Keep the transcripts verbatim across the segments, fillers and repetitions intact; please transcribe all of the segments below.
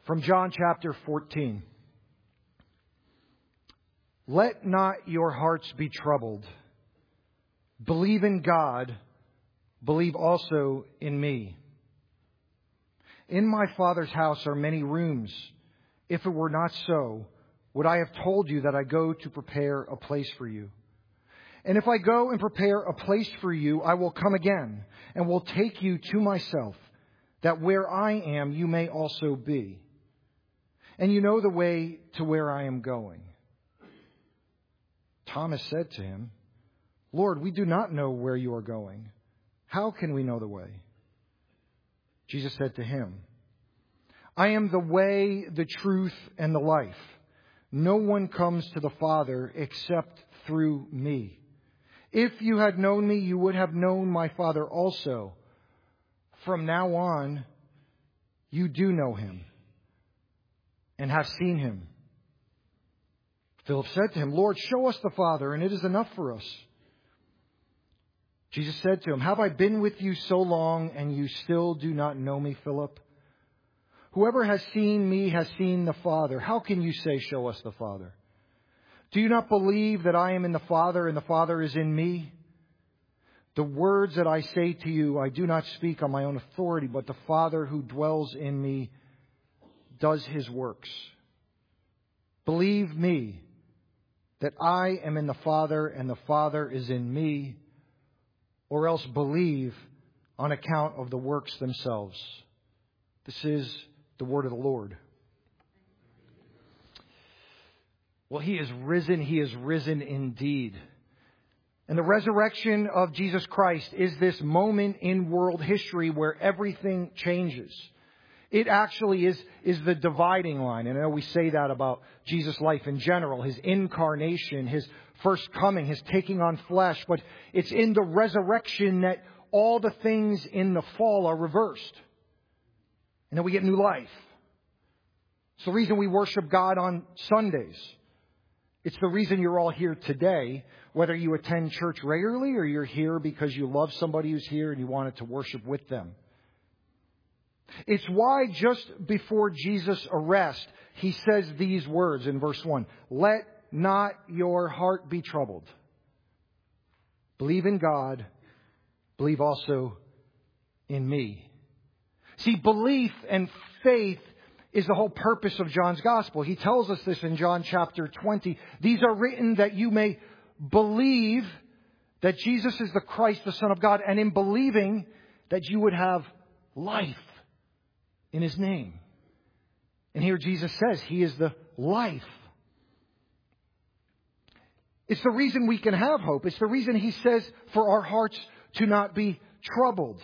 From John chapter fourteen. Let not your hearts be troubled. Believe in God. Believe also in me. In my Father's house are many rooms. If it were not so, would I have told you that I go to prepare a place for you? And if I go and prepare a place for you, I will come again and will take you to myself, that where I am, you may also be. And you know the way to where I am going. Thomas said to him, Lord, we do not know where you are going. How can we know the way? Jesus said to him, I am the way, the truth, and the life. No one comes to the Father except through me. If you had known me, you would have known my Father also. From now on, you do know him and have seen him. Philip said to him, Lord, show us the Father, and it is enough for us. Jesus said to him, have I been with you so long, and you still do not know me, Philip? Whoever has seen me has seen the Father. How can you say, show us the Father? Do you not believe that I am in the Father, and the Father is in me? The words that I say to you, I do not speak on my own authority, but the Father who dwells in me does his works. Believe me that I am in the Father and the Father is in me, or else believe on account of the works themselves. This is the word of the Lord. Well, he is risen. He is risen indeed. And the resurrection of Jesus Christ is this moment in world history where everything changes. It actually is, is the dividing line. And I know we say that about Jesus' life in general, his incarnation, his first coming, his taking on flesh. But it's in the resurrection that all the things in the fall are reversed. And then we get new life. It's the reason we worship God on Sundays. It's the reason you're all here today, whether you attend church regularly or you're here because you love somebody who's here and you wanted to worship with them. It's why just before Jesus' arrest, he says these words in verse one. Let not your heart be troubled. Believe in God. Believe also in me. See, belief and faith is the whole purpose of John's gospel. He tells us this in John chapter twenty. These are written that you may believe that Jesus is the Christ, the Son of God, and in believing that you would have life in his name. And here Jesus says he is the life. It's the reason we can have hope. It's the reason he says for our hearts to not be troubled.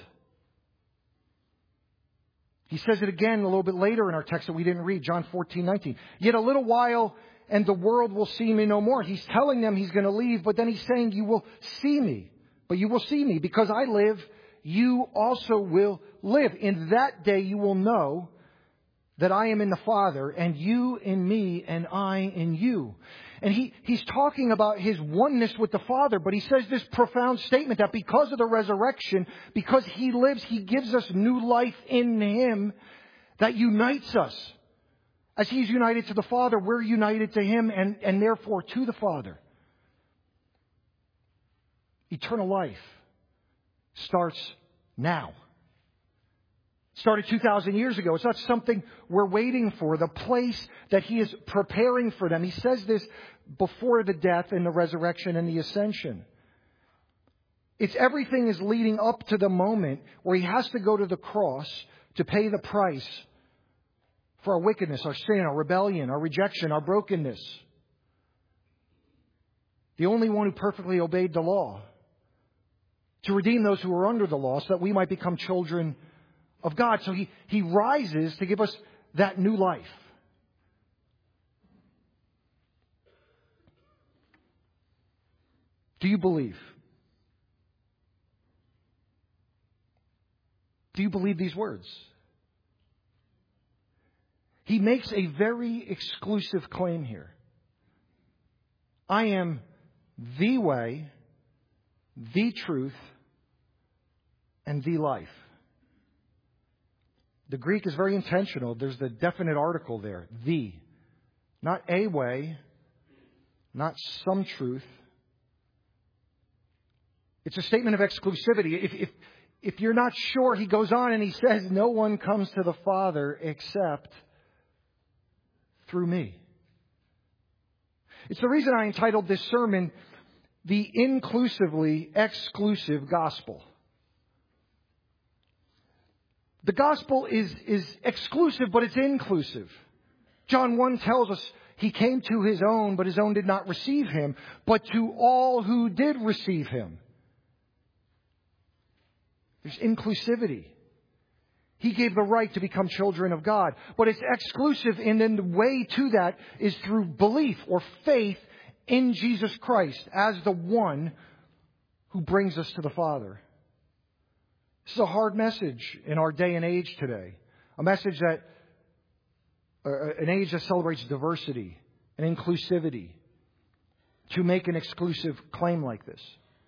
He says it again a little bit later in our text that we didn't read, John fourteen nineteen. Yet a little while and the world will see me no more. He's telling them he's going to leave, but then he's saying you will see me. But you will see me because I live, you also will live. In that day you will know that I am in the Father and you in me and I in you. And he, he's talking about his oneness with the Father, but he says this profound statement that because of the resurrection, because he lives, he gives us new life in him that unites us. As he's united to the Father, we're united to him and, and therefore to the Father. Eternal life starts now. Started two thousand years ago. It's not something we're waiting for. The place that he is preparing for them. He says this before the death and the resurrection and the ascension. It's everything is leading up to the moment where he has to go to the cross to pay the price for our wickedness, our sin, our rebellion, our rejection, our brokenness. The only one who perfectly obeyed the law. To redeem those who are under the law so that we might become children of God. So he, he rises to give us that new life. Do you believe? Do you believe these words? He makes a very exclusive claim here. I am the way, the truth, and the life. The Greek is very intentional. There's the definite article there. The. Not a way. Not some truth. It's a statement of exclusivity. If, if, if you're not sure, he goes on and he says, no one comes to the Father except through me. It's the reason I entitled this sermon, The Inclusively Exclusive Gospel. The gospel is, is exclusive, but it's inclusive. John one tells us he came to his own, but his own did not receive him, but to all who did receive him. There's inclusivity. He gave the right to become children of God. But it's exclusive, and then the way to that is through belief or faith in Jesus Christ as the one who brings us to the Father. This is a hard message in our day and age today. A message that, uh, an age that celebrates diversity and inclusivity. To make an exclusive claim like this.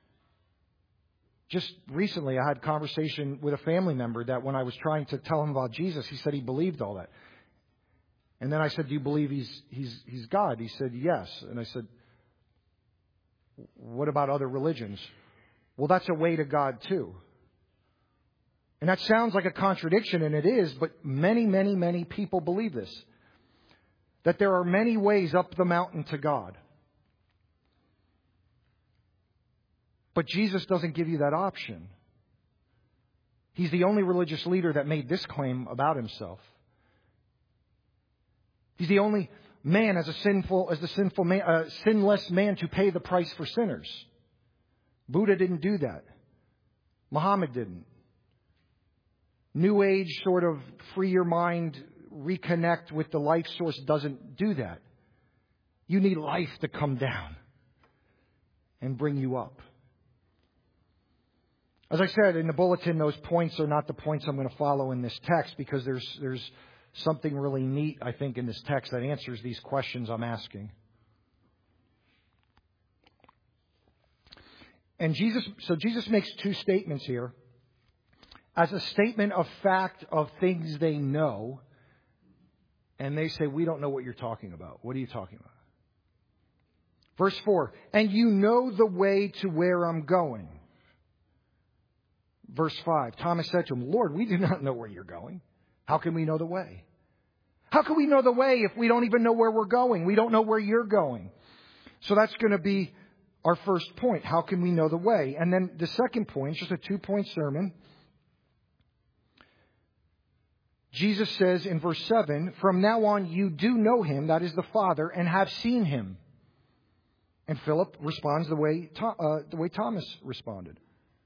Just recently, I had a conversation with a family member that when I was trying to tell him about Jesus, he said he believed all that. And then I said, do you believe he's, he's, he's God? He said, yes. And I said, what about other religions? Well, that's a way to God too. And that sounds like a contradiction, and it is, but many, many, many people believe this. That there are many ways up the mountain to God. But Jesus doesn't give you that option. He's the only religious leader that made this claim about himself. He's the only man as a sinful, as the sinful man, uh, sinless man to pay the price for sinners. Buddha didn't do that. Muhammad didn't. New Age sort of free your mind, reconnect with the life source doesn't do that. You need life to come down and bring you up. As I said in the bulletin, those points are not the points I'm going to follow in this text because there's there's something really neat, I think, in this text that answers these questions I'm asking. And Jesus, so Jesus makes two statements here. As a statement of fact of things they know, and they say, we don't know what you're talking about. What are you talking about? Verse four, and you know the way to where I'm going. Verse five, Thomas said to him, Lord, we do not know where you're going. How can we know the way? How can we know the way if we don't even know where we're going? We don't know where you're going. So that's going to be our first point. How can we know the way? And then the second point, just a two-point sermon. Jesus says in verse seven, from now on you do know him, that is the Father, and have seen him. And Philip responds the way, uh, the way Thomas responded.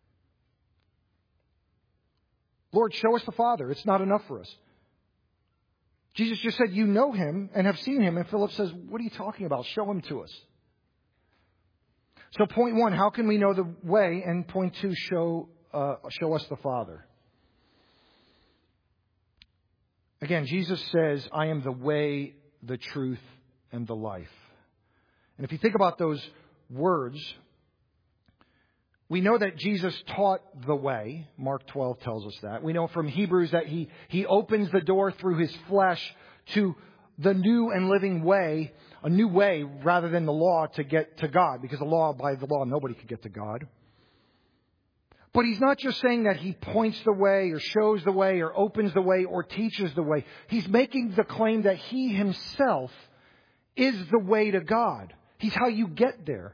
Lord, show us the Father. It's not enough for us. Jesus just said, you know him and have seen him. And Philip says, what are you talking about? Show him to us. So point one, how can we know the way? And point two, show, uh, show us the Father. Again, Jesus says, I am the way, the truth, and the life. And if you think about those words, we know that Jesus taught the way. Mark twelve tells us that. We know from Hebrews that he, he opens the door through his flesh to the new and living way, a new way rather than the law to get to God. Because the law, by the law, nobody could get to God. But he's not just saying that he points the way or shows the way or opens the way or teaches the way. He's making the claim that he himself is the way to God. He's how you get there.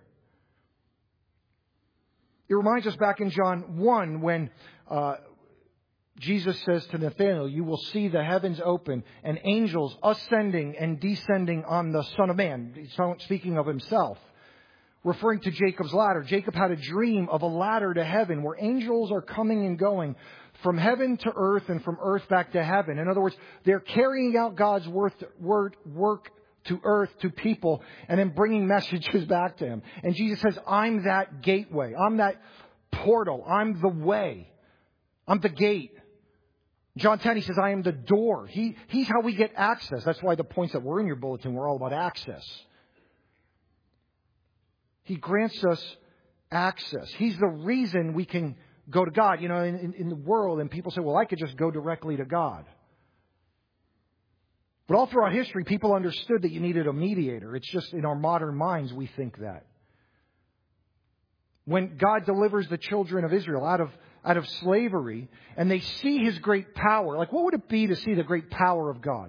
It reminds us back in John one when uh, Jesus says to Nathanael, you will see the heavens open and angels ascending and descending on the Son of Man. He's speaking of himself. Referring to Jacob's ladder. Jacob had a dream of a ladder to heaven where angels are coming and going from heaven to earth and from earth back to heaven. In other words, they're carrying out God's word, word, work to earth, to people, and then bringing messages back to him. And Jesus says, I'm that gateway. I'm that portal. I'm the way. I'm the gate. John ten, he says, I am the door. He, he's how we get access. That's why the points that were in your bulletin were all about access. He grants us access. He's the reason we can go to God. You know, in, in the world, and people say, well, I could just go directly to God. But all throughout history, people understood that you needed a mediator. It's just in our modern minds we think that. When God delivers the children of Israel out of, out of slavery, and they see His great power, like what would it be to see the great power of God?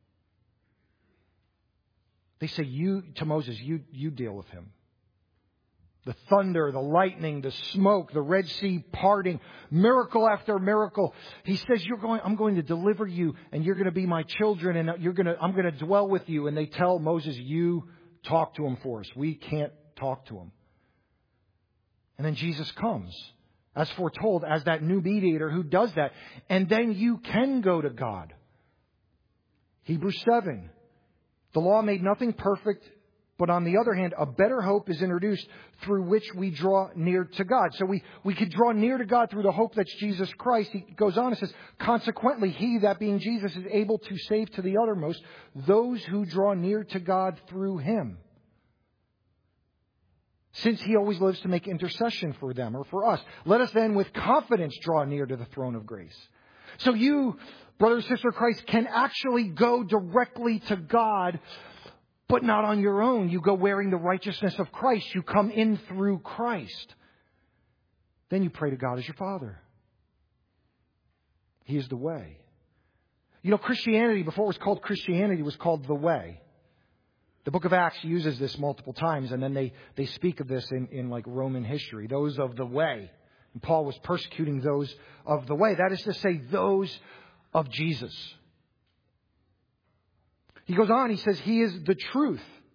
They say, you, to Moses, you, you deal with him. The thunder, the lightning, the smoke, the Red Sea parting, miracle after miracle. He says, "You're going. I'm going to deliver you, and you're going to be my children, and you're going to. I'm going to dwell with you." And they tell Moses, "You talk to him for us. We can't talk to him." And then Jesus comes, as foretold, as that new mediator who does that, and then you can go to God. Hebrews seven. The law made nothing perfect. But on the other hand, a better hope is introduced through which we draw near to God. So we, we could draw near to God through the hope that's Jesus Christ. He goes on and says, consequently, He, that being Jesus, is able to save to the uttermost those who draw near to God through Him. Since He always lives to make intercession for them or for us. Let us then with confidence draw near to the throne of grace. So you, brother and sister of Christ, can actually go directly to God, but not on your own. You go wearing the righteousness of Christ. You come in through Christ. Then you pray to God as your Father. He is the way. You know, Christianity, before it was called Christianity, was called the way. The book of Acts uses this multiple times, and then they, they speak of this in, in like Roman history. Those of the way. And Paul was persecuting those of the way. That is to say, those of Jesus. He goes on, he says, He is the truth.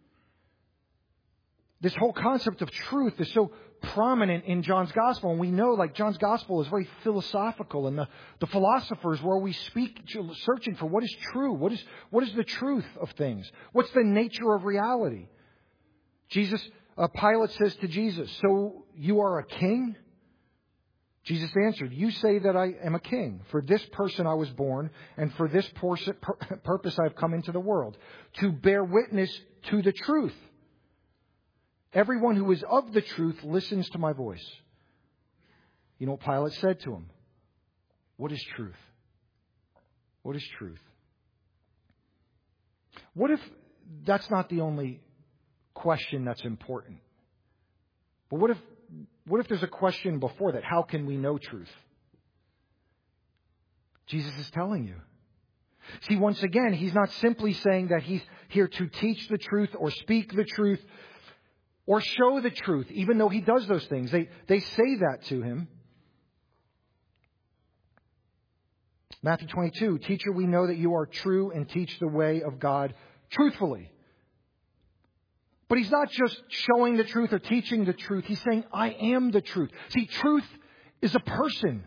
This whole concept of truth is so prominent in John's Gospel. And we know, like, John's Gospel is very philosophical. And the, the philosophers where we speak, searching for what is true. What is, what is the truth of things? What's the nature of reality? Jesus, uh, Pilate says to Jesus, "So you are a king?" Jesus answered, "You say that I am a king. For this person I was born, and for this purpose I have come into the world, to bear witness to the truth. Everyone who is of the truth listens to my voice." You know what Pilate said to him? What is truth? What is truth? What if that's not the only question that's important? But what if What if there's a question before that? How can we know truth? Jesus is telling you. See, once again, He's not simply saying that He's here to teach the truth or speak the truth or show the truth, even though He does those things. They, they say that to Him. Matthew twenty-two, "Teacher, we know that you are true and teach the way of God truthfully." But He's not just showing the truth or teaching the truth. He's saying, I am the truth. See, truth is a person.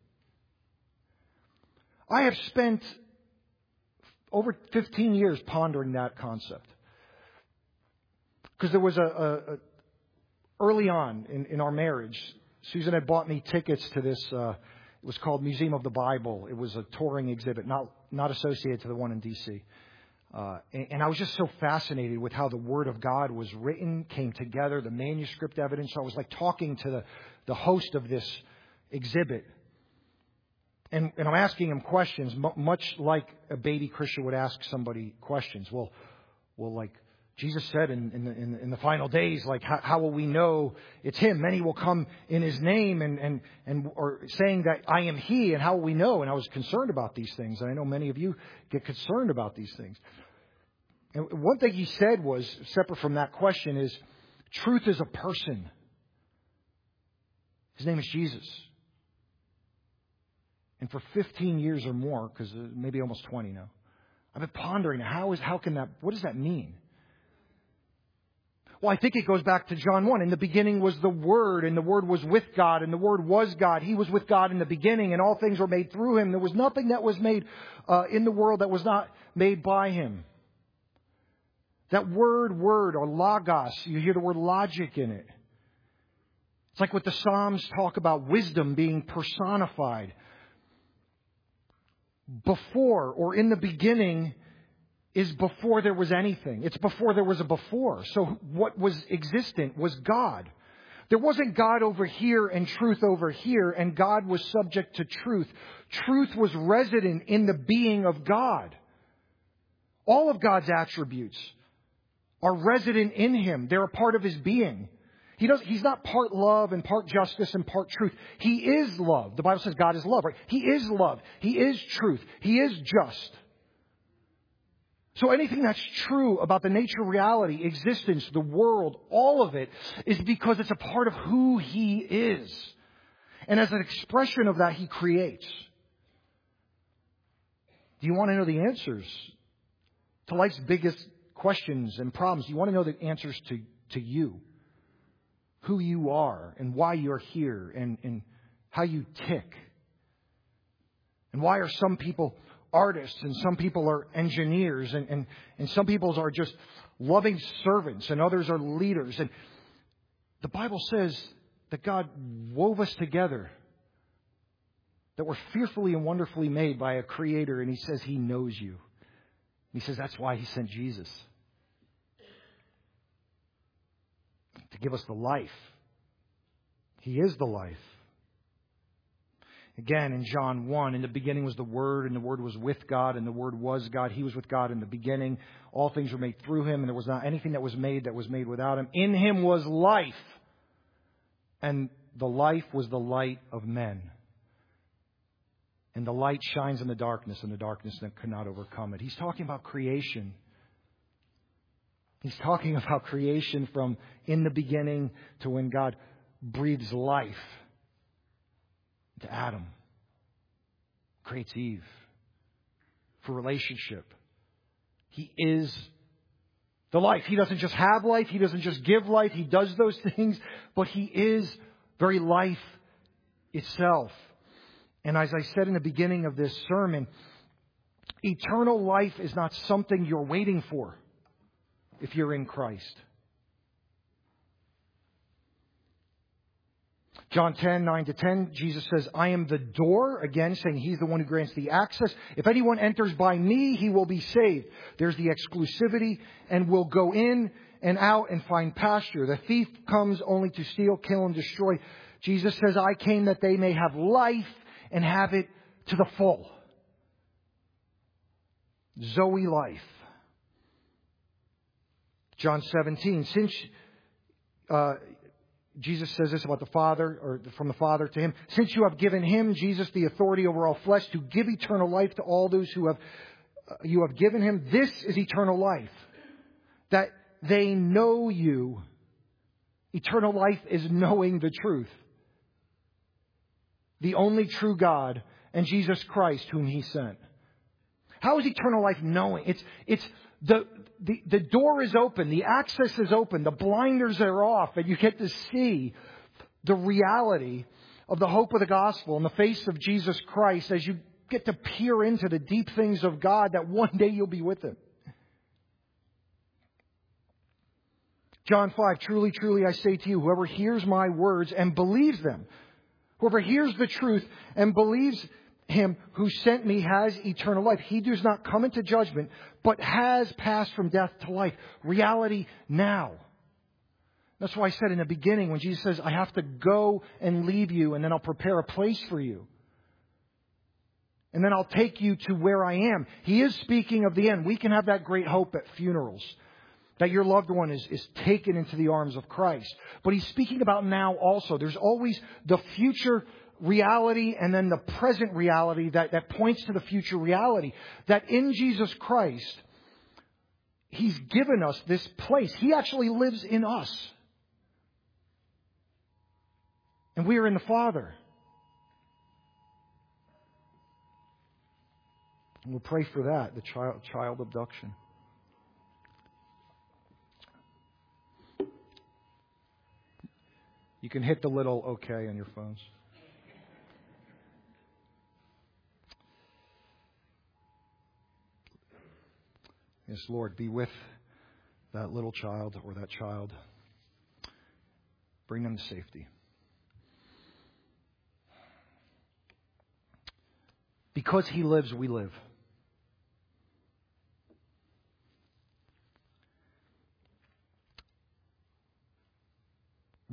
I have spent over fifteen years pondering that concept. Because there was a, a, a early on in, in our marriage, Susan had bought me tickets to this, uh, it was called Museum of the Bible. It was a touring exhibit, not, not associated to the one in D C Uh, and, and I was just so fascinated with how the Word of God was written, came together, the manuscript evidence. So I was like talking to the, the host of this exhibit. And, and I'm asking him questions, m- much like a baby Christian would ask somebody questions. Well, well, like Jesus said in, in, the, in, in the final days, like how, how will we know it's Him? Many will come in His name and, and, and or saying that I am He, and how will we know? And I was concerned about these things. And I know many of you get concerned about these things. And one thing he said was, separate from that question, is truth is a person. His name is Jesus. And for fifteen years or more, because maybe almost twenty now, I've been pondering, how is, how can that, what does that mean? Well, I think it goes back to John one. In the beginning was the Word, and the Word was with God, and the Word was God. He was with God in the beginning, and all things were made through Him. There was nothing that was made uh, in the world that was not made by Him. That word, word, or logos, you hear the word logic in it. It's like what the Psalms talk about, wisdom being personified. Before, or in the beginning, is before there was anything. It's before there was a before. So what was existent was God. There wasn't God over here and truth over here, and God was subject to truth. Truth was resident in the being of God. All of God's attributes are resident in Him. They're a part of His being. He does, he's not part love and part justice and part truth. He is love. The Bible says God is love, right? He is love. He is truth. He is just. So anything that's true about the nature, reality, existence, the world, all of it is because it's a part of who He is. And as an expression of that, He creates. Do you want to know the answers to life's biggest questions and problems? Do you want to know the answers to, to you? Who you are and why you're here and, and how you tick. And why are some people artists and some people are engineers and, and, and some people are just loving servants and others are leaders. And the Bible says that God wove us together, that we're fearfully and wonderfully made by a Creator, and He says He knows you. He says that's why He sent Jesus. To give us the life. He is the life. Again, in John one, in the beginning was the Word, and the Word was with God, and the Word was God. He was with God in the beginning. All things were made through Him, and there was not anything that was made that was made without Him. In Him was life, and the life was the light of men. And the light shines in the darkness, and the darkness that could not overcome it. He's talking about creation. He's talking about creation from in the beginning to when God breathes life to Adam, creates Eve for relationship. He is the life. He doesn't just have life. He doesn't just give life. He does those things, but He is very life itself. And as I said in the beginning of this sermon, eternal life is not something you're waiting for. If you're in Christ. John ten, nine to ten, Jesus says, I am the door. Again, saying He's the one who grants the access. If anyone enters by me, he will be saved. There's the exclusivity, and will go in and out and find pasture. The thief comes only to steal, kill, and destroy. Jesus says, I came that they may have life and have it to the full. Zoe life. John seventeen, since uh, Jesus says this about the Father, or from the Father to Him, since you have given Him, Jesus, the authority over all flesh, to give eternal life to all those who have uh, you have given Him, this is eternal life, that they know you. Eternal life is knowing the truth, the only true God, and Jesus Christ, whom He sent. How is eternal life knowing? It's it's the the the door is open, the access is open, the blinders are off, and you get to see the reality of the hope of the gospel in the face of Jesus Christ as you get to peer into the deep things of God, that one day you'll be with Him. John five, truly, truly, I say to you, whoever hears my words and believes them, whoever hears the truth and believes Him who sent me has eternal life. He does not come into judgment, but has passed from death to life. Reality now. That's why I said in the beginning when Jesus says, I have to go and leave you and then I'll prepare a place for you. And then I'll take you to where I am. He is speaking of the end. We can have that great hope at funerals, that your loved one is, is taken into the arms of Christ. But He's speaking about now also. There's always the future reality and then the present reality that, that points to the future reality. That in Jesus Christ, He's given us this place. He actually lives in us. And we are in the Father. And we'll pray for that, the child, child abduction. You can hit the little okay on your phones. Yes, Lord, be with that little child or that child. Bring them to safety. Because He lives, we live.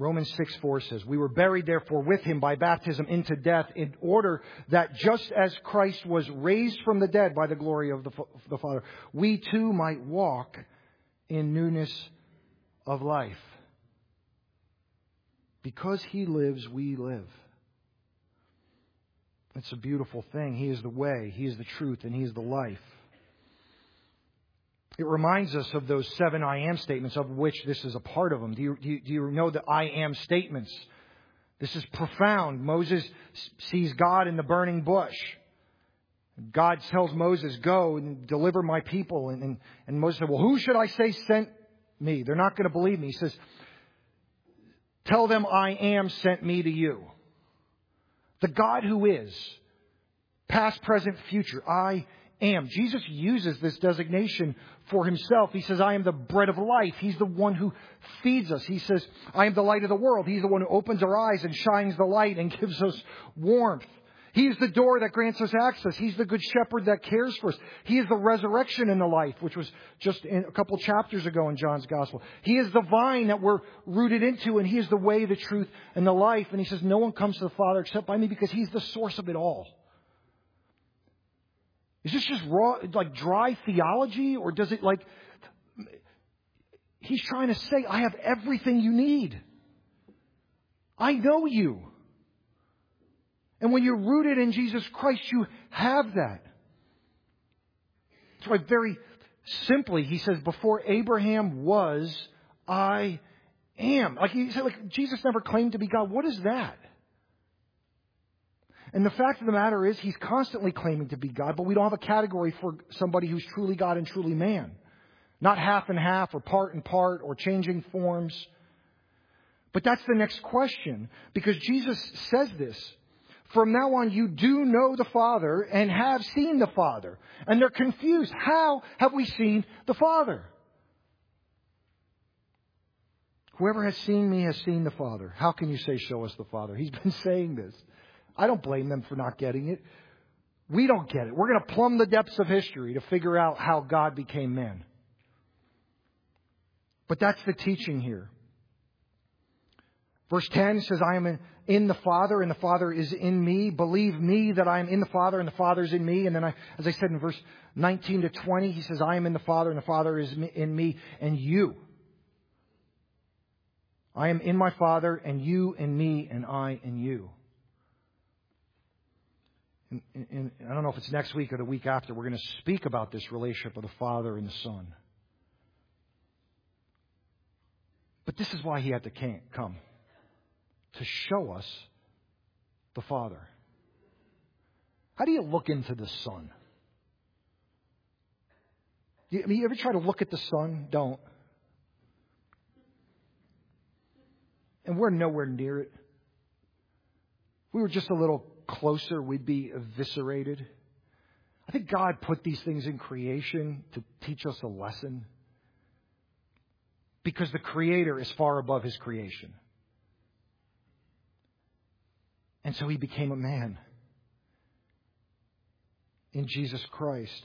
Romans six four says, we were buried therefore with him by baptism into death, in order that just as Christ was raised from the dead by the glory of the, the Father, we too might walk in newness of life. Because he lives, we live. It's a beautiful thing. He is the way, he is the truth, and he is the life. It reminds us of those seven I am statements, of which this is a part of them. Do you, do you, do you know the I am statements? This is profound. Moses sees God in the burning bush. God tells Moses, go and deliver my people. And, and, and Moses said, well, who should I say sent me? They're not going to believe me. He says, tell them I am sent me to you. The God who is, past, present, future, I am. Jesus uses this designation for himself. He says, I am the bread of life. He's the one who feeds us. He says, I am the light of the world. He's the one who opens our eyes and shines the light and gives us warmth. He is the door that grants us access. He's the good shepherd that cares for us. He is the resurrection and the life, which was just in a couple chapters ago in John's Gospel. He is the vine that we're rooted into, and he is the way, the truth, and the life. And he says, no one comes to the Father except by me, because he's the source of it all. Is this just raw, like dry theology? Or does it like... He's trying to say, I have everything you need. I know you. And when you're rooted in Jesus Christ, you have that. That's why very simply he says, before Abraham was, I am. Like he said, like Jesus never claimed to be God. What is that? And the fact of the matter is, he's constantly claiming to be God, but we don't have a category for somebody who's truly God and truly man. Not half and half, or part and part, or changing forms. But that's the next question, because Jesus says this. From now on, you do know the Father and have seen the Father. And they're confused. How have we seen the Father? Whoever has seen me has seen the Father. How can you say, show us the Father? He's been saying this. I don't blame them for not getting it. We don't get it. We're going to plumb the depths of history to figure out how God became man. But that's the teaching here. Verse ten says, I am in the Father and the Father is in me. Believe me that I am in the Father and the Father is in me. And then, I, as I said in verse nineteen to twenty, he says, I am in the Father and the Father is in me and you. I am in my Father and you in me and I in you. And, and, and I don't know if it's next week or the week after, we're going to speak about this relationship of the Father and the Son. But this is why he had to come. To show us the Father. How do you look into the sun? You, I mean, you ever try to look at the sun? Don't. And we're nowhere near it. If we were just a little closer, we'd be eviscerated. I think God put these things in creation to teach us a lesson. Because the Creator is far above His creation. And so He became a man in Jesus Christ.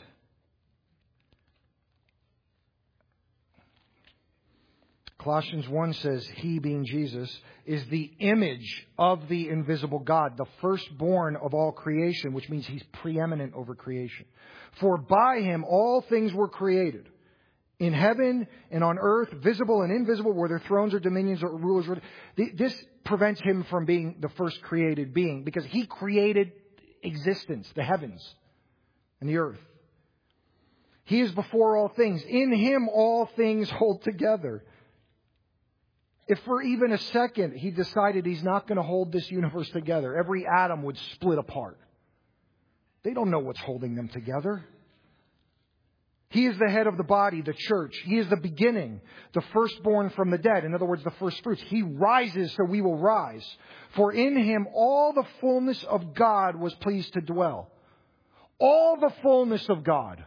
Colossians one says, He, being Jesus, is the image of the invisible God, the firstborn of all creation, which means He's preeminent over creation. For by Him all things were created, in heaven and on earth, visible and invisible, whether thrones or dominions or rulers. This prevents Him from being the first created being, because He created existence, the heavens and the earth. He is before all things. In Him all things hold together. If for even a second He decided He's not going to hold this universe together, every atom would split apart. They don't know what's holding them together. He is the head of the body, the church. He is the beginning, the firstborn from the dead. In other words, the first fruits. He rises so we will rise. For in Him all the fullness of God was pleased to dwell. All the fullness of God.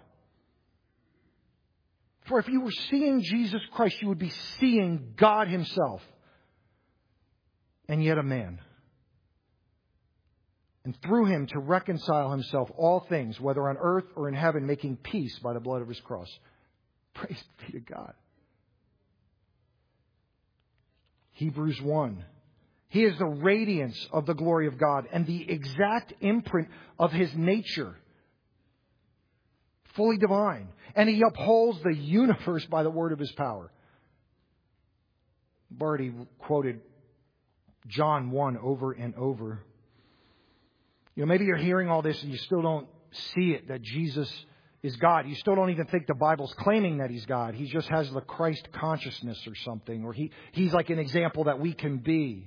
For if you were seeing Jesus Christ, you would be seeing God Himself. And yet a man. And through Him to reconcile Himself all things, whether on earth or in heaven, making peace by the blood of His cross. Praise be to God. Hebrews one. He is the radiance of the glory of God and the exact imprint of His nature. Fully divine. And He upholds the universe by the word of His power. I've already quoted John one over and over. You know, maybe you're hearing all this and you still don't see it, that Jesus is God. You still don't even think the Bible's claiming that He's God. He just has the Christ consciousness or something. Or he, He's like an example that we can be.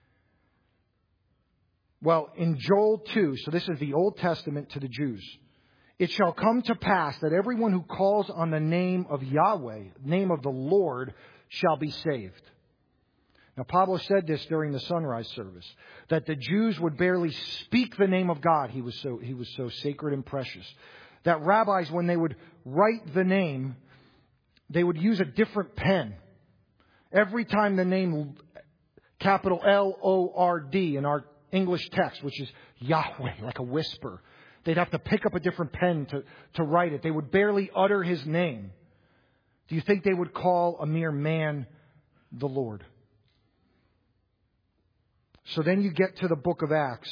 Well, in Joel two, so this is the Old Testament to the Jews. It shall come to pass that everyone who calls on the name of Yahweh, name of the Lord, shall be saved. Now, Pablo said this during the sunrise service, that the Jews would barely speak the name of God. He was so, he was so sacred and precious. That rabbis, when they would write the name, they would use a different pen. Every time the name, capital L O R D in our English text, which is Yahweh, like a whisper, they'd have to pick up a different pen to, to write it. They would barely utter His name. Do you think they would call a mere man the Lord? So then you get to the book of Acts.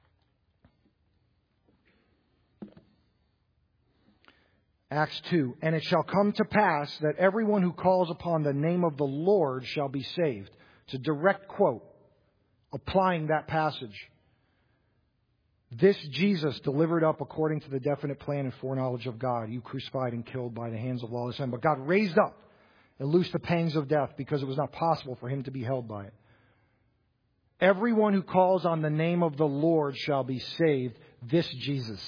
Acts two. And it shall come to pass that everyone who calls upon the name of the Lord shall be saved. It's a direct quote, applying that passage. This Jesus delivered up according to the definite plan and foreknowledge of God, you crucified and killed by the hands of lawless men. But God raised up and loosed the pangs of death because it was not possible for Him to be held by it. Everyone who calls on the name of the Lord shall be saved. This Jesus.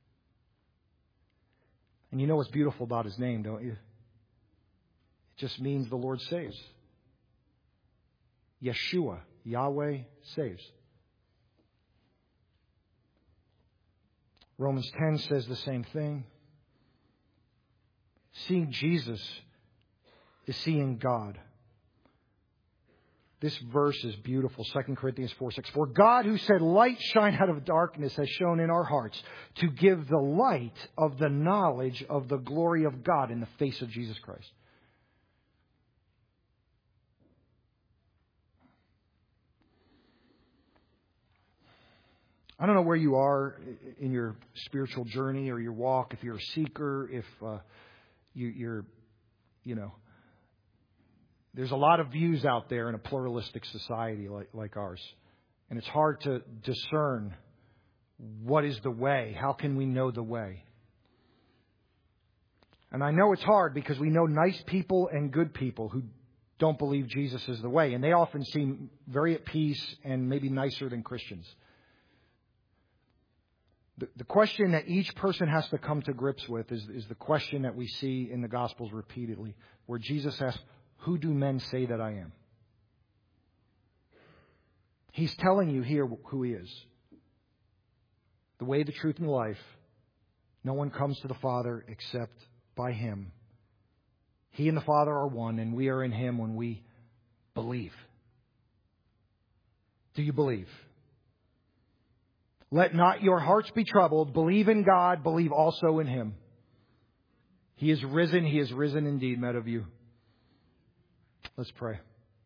And you know what's beautiful about His name, don't you? It just means the Lord saves. Yeshua, Yahweh saves. Romans ten says the same thing. Seeing Jesus is seeing God. This verse is beautiful. Second Corinthians four six. For God, who said, light shine out of darkness, has shone in our hearts to give the light of the knowledge of the glory of God in the face of Jesus Christ. I don't know where you are in your spiritual journey or your walk, if you're a seeker, if uh, you, you're, you know, there's a lot of views out there in a pluralistic society like, like ours. And it's hard to discern what is the way. How can we know the way? And I know it's hard because we know nice people and good people who don't believe Jesus is the way. And they often seem very at peace and maybe nicer than Christians. The, the question that each person has to come to grips with is, is the question that we see in the Gospels repeatedly, where Jesus asks, who do men say that I am? He's telling you here who He is. The way, the truth, and the life. No one comes to the Father except by Him. He and the Father are one, and we are in Him when we believe. Do you believe? Let not your hearts be troubled. Believe in God. Believe also in Him. He is risen. He is risen indeed, Meadowview. Let's pray.